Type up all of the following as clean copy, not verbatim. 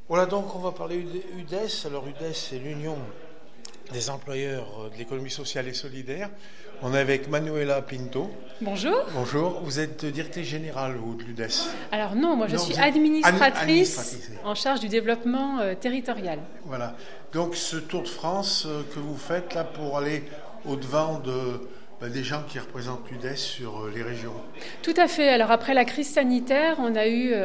Voilà, donc on va parler UDES. Alors UDES, c'est l'Union des employeurs de l'économie sociale et solidaire. On est avec Manuela Pinto. Bonjour. Bonjour. Vous êtes directrice générale de l'UDES? Alors non, moi je suis administratrice en charge du développement territorial. Voilà. Donc ce tour de France que vous faites là pour aller au-devant des gens qui représentent l'UDES sur les régions. Tout à fait. Alors après la crise sanitaire, on a eu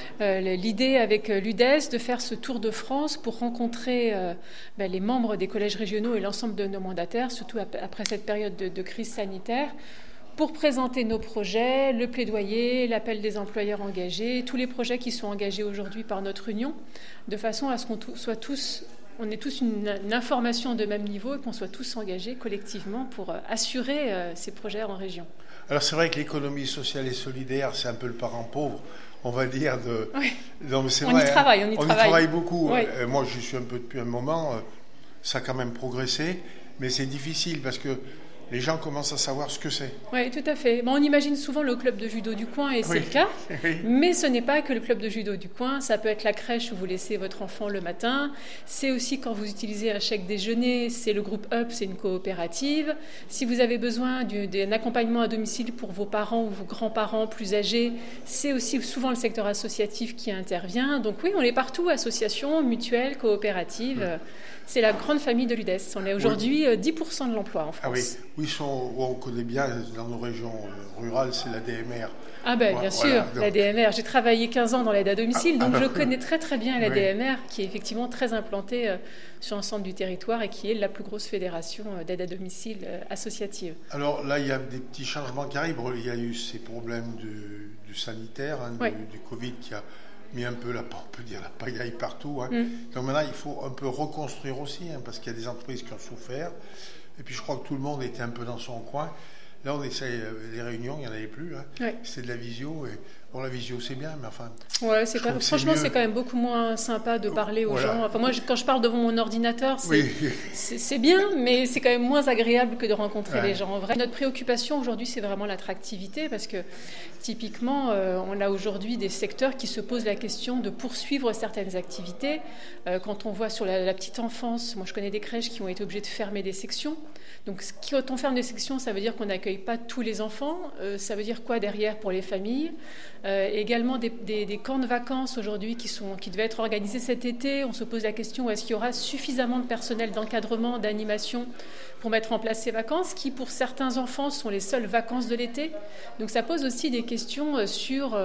l'idée avec l'UDES de faire ce tour de France pour rencontrer les membres des collèges régionaux et l'ensemble de nos mandataires, surtout après cette période de crise sanitaire, pour présenter nos projets, le plaidoyer, l'appel des employeurs engagés, tous les projets qui sont engagés aujourd'hui par notre union, de façon à ce qu'on soit tous... On ait tous une information de même niveau et qu'on soit tous engagés collectivement pour assurer ces projets en région. Alors c'est vrai que l'économie sociale et solidaire, c'est un peu le parent pauvre, on va dire. Oui. Non, mais c'est on vrai, y travaille, on y travaille beaucoup. Oui. Moi, j'y suis un peu depuis un moment. Ça a quand même progressé, mais c'est difficile parce que les gens commencent à savoir ce que c'est. Oui, tout à fait. Bon, on imagine souvent le club de judo du coin, et c'est oui. le cas. Oui. Mais ce n'est pas que le club de judo du coin. Ça peut être la crèche où vous laissez votre enfant le matin. C'est aussi quand vous utilisez un chèque déjeuner. C'est le groupe UP, c'est une coopérative. Si vous avez besoin d'un accompagnement à domicile pour vos parents ou vos grands-parents plus âgés, c'est aussi souvent le secteur associatif qui intervient. Donc oui, on est partout, associations, mutuelles, coopératives. C'est la grande famille de l'UDES. On est aujourd'hui 10% de l'emploi en France. Ah oui, oui, on connaît bien dans nos régions rurales, c'est la DMR. Ah ben bien sûr, donc... la DMR. J'ai travaillé 15 ans dans l'aide à domicile, donc je connais très très bien la DMR, qui est effectivement très implantée sur l'ensemble du territoire et qui est la plus grosse fédération d'aide à domicile associative. Alors là, il y a des petits changements qui arrivent. Il y a eu ces problèmes du sanitaire, du Covid qui a mis un peu, on peut dire, la pagaille partout. Donc maintenant, il faut un peu reconstruire aussi, parce qu'il y a des entreprises qui ont souffert. Et puis je crois que tout le monde était un peu dans son coin. Là, on essaye les réunions, il n'y en avait plus. C'est de la visio. Et bon, la visio, c'est bien, mais enfin... Ouais, franchement, c'est quand même beaucoup moins sympa de parler aux gens. Enfin, moi, quand je parle devant mon ordinateur, c'est bien, mais c'est quand même moins agréable que de rencontrer les gens en vrai. Notre préoccupation aujourd'hui, c'est vraiment l'attractivité, parce que typiquement, on a aujourd'hui des secteurs qui se posent la question de poursuivre certaines activités. Quand on voit sur la petite enfance, moi, je connais des crèches qui ont été obligées de fermer des sections. Donc, quand on ferme des sections, ça veut dire qu'on n'accueille pas tous les enfants. Ça veut dire quoi derrière pour les familles? Également des camps de vacances aujourd'hui qui devaient être organisés cet été. On se pose la question, est-ce qu'il y aura suffisamment de personnel d'encadrement, d'animation pour mettre en place ces vacances qui, pour certains enfants, sont les seules vacances de l'été. Donc ça pose aussi des questions sur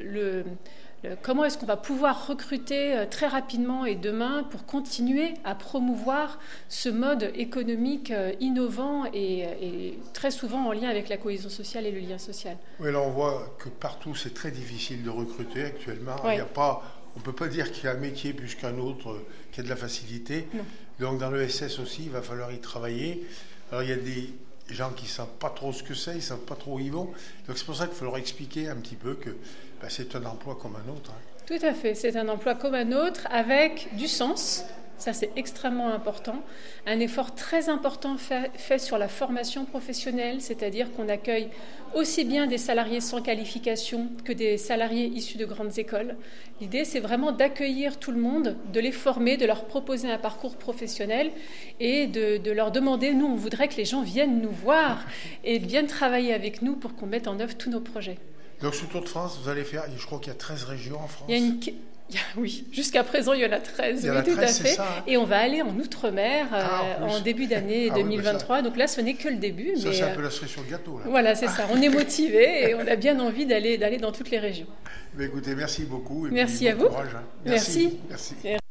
comment est-ce qu'on va pouvoir recruter très rapidement et demain pour continuer à promouvoir ce mode économique innovant et très souvent en lien avec la cohésion sociale et le lien social. Oui, là on voit que partout c'est très difficile de recruter actuellement. Oui. On ne peut pas dire qu'il y a un métier plus qu'un autre qui a de la facilité. Non. Donc dans le SS aussi, il va falloir y travailler. Alors il y a des gens qui ne savent pas trop ce que c'est, ils ne savent pas trop où ils vont. Donc c'est pour ça qu'il faut leur expliquer un petit peu que c'est un emploi comme un autre. Tout à fait, c'est un emploi comme un autre avec du sens. Ça, c'est extrêmement important. Un effort très important fait sur la formation professionnelle, c'est-à-dire qu'on accueille aussi bien des salariés sans qualification que des salariés issus de grandes écoles. L'idée, c'est vraiment d'accueillir tout le monde, de les former, de leur proposer un parcours professionnel et de leur demander, nous, on voudrait que les gens viennent nous voir et viennent travailler avec nous pour qu'on mette en œuvre tous nos projets. Donc, ce Tour de France, vous allez faire, je crois qu'il y a 13 régions en France. Oui, jusqu'à présent, il y en a 13. Oui, tout à fait. Ça, Et on va aller en Outre-mer en début d'année 2023. Donc là, ce n'est que le début. Ça, c'est un peu la cerise sur le gâteau. Là. Voilà, c'est ça. On est motivés et on a bien envie d'aller dans toutes les régions. Écoutez, merci beaucoup. Et merci puis, à vous. Courage, Merci. Merci.